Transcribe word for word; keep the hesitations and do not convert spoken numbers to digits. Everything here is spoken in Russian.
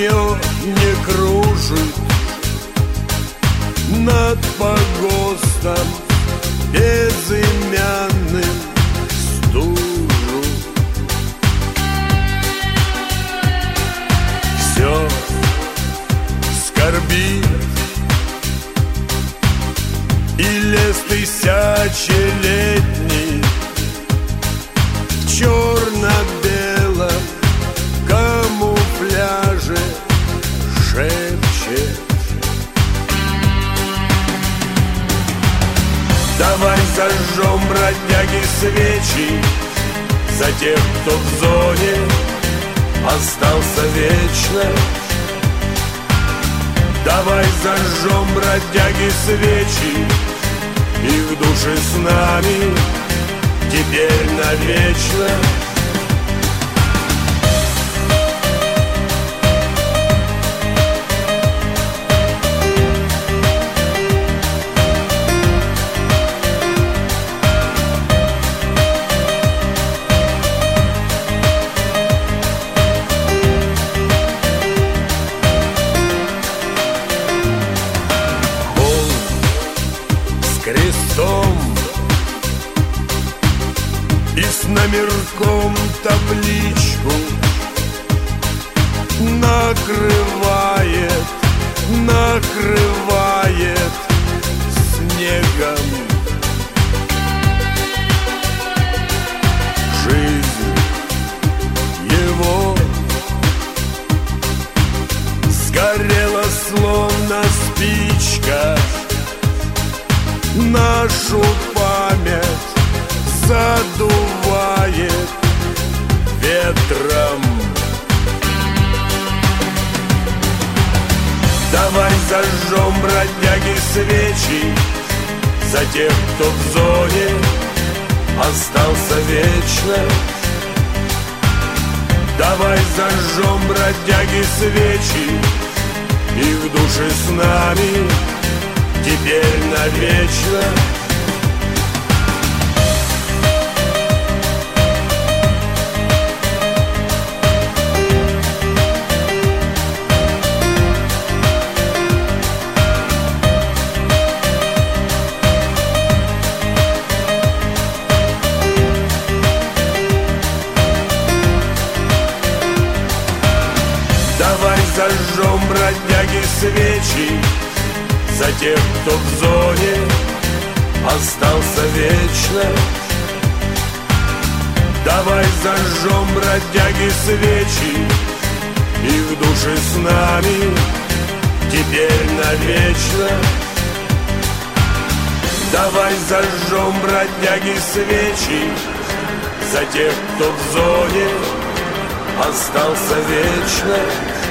нее не кружит над погостом безымянным стужу. Все скорбит, и лес тысячелетний в черно-белом камуфляже шепчет: давай зажжем, бродяги, свечи за тех, кто в зоне остался вечно. Давай зажжем, бродяги, свечи, их души с нами теперь навечно. Крестом и с номерком табличку накрывает, накрывает снегом. Жизнь его сгорела словно спичка, нашу память задувает ветром. Давай зажжем, бродяги, свечи за тех, кто в зоне остался вечно. Давай зажжем, бродяги, свечи, их души с нами теперь навечно. Давай зажжем, бродяги, свечи за тех, кто в зоне остался вечно. Давай зажжем, бродяги, свечи, их души с нами теперь навечно. Давай зажжем, бродяги, свечи за тех, кто в зоне остался вечно.